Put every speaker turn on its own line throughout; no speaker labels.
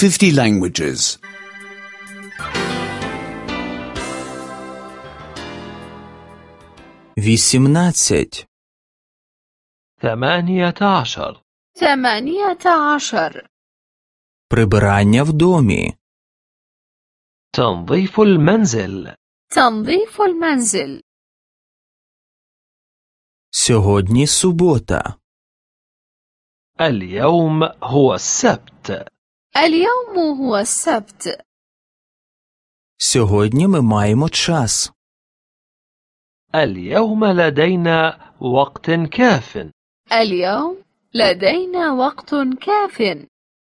50 languages.
18.
18.
18.
Прибирання в домі.
تنظيف المنزل.
تنظيف المنزل.
Сьогодні субота.
اليوم هو السبت.
اليوم هو السبت.
Сьогодні ми маємо час.
اليوم لدينا وقت كاف.
اليوم لدينا وقت كاف.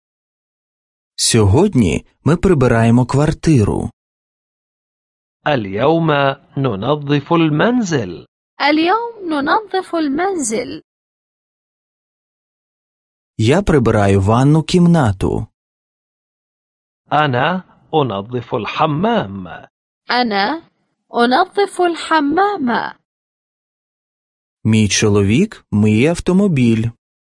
Сьогодні ми прибираємо квартиру.
اليوم ننظف المنزل.
اليوم ننظف المنزل.
Я прибираю ванну кімнату.
أنا أنظف الحمام.
أنا أنظف الحمام.
Мій чоловік миє автомобіль.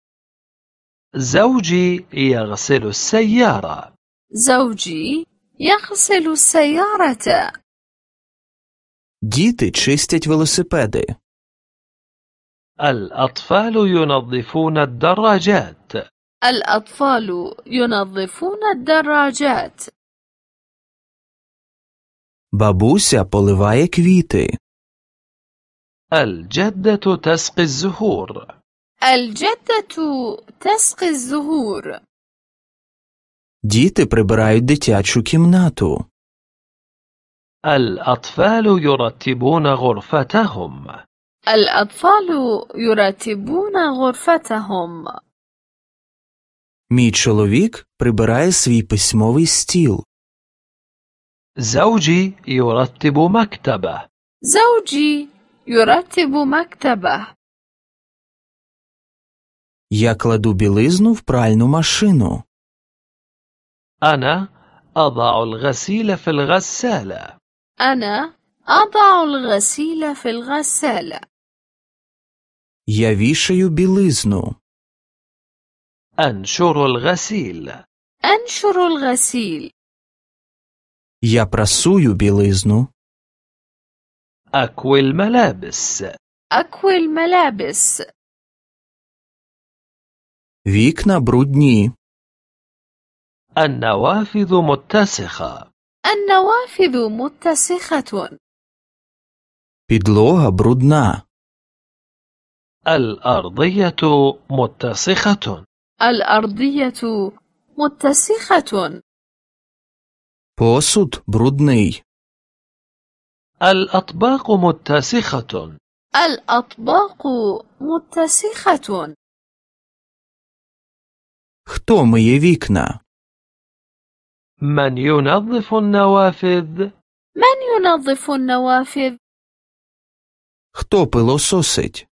زوجي يغسل السيارة.
زوجي يغسل السيارة.
Діти чистять велосипеди.
الأطفال ينظفون الدراجات.
الأطفال ينظفون الدراجات.
Бабуся поливає квіти.
الجدة تسقي الزهور.
الجدة تسقي الزهور.
Діти прибирають дитячу кімнату.
الأطفال يرتبون غرفتهم.
الأطفال يرتبون غرفتهم.
Мій чоловік прибирає свій письмовий стіл.
زوجي يرتب مكتبه.
زوجي يرتب مكتبه.
Я кладу білизну в пральну машину.
أنا أضع الغسيل في الغسالة.
أنا أضع الغسيل في الغسالة.
Я вішаю білизну.
أنشر الغسيل.
أنشر الغسيل.
Я прасую білизну.
أكوي الملابس.
أكوي الملابس.
Вікна брудні.
النوافذ متسخة.
النوافذ متسخة.
Підлога брудна.
الأرضية متسخة.
الأرضية متسخة.
Посуд брудний.
الأطباق متسخة.
الأطباق متسخة.
Хто миє вікна?
من ينظف النوافذ؟
من ينظف النوافذ؟
Хто пилососить?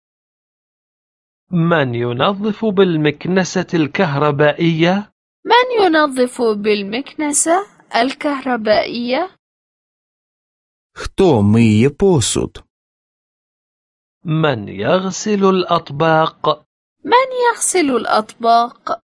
من ينظف بالمكنسة الكهربائية؟
من ينظف بالمكنسة الكهربائية؟
Хто миє посуд?
من يغسل الأطباق؟
من يغسل الأطباق؟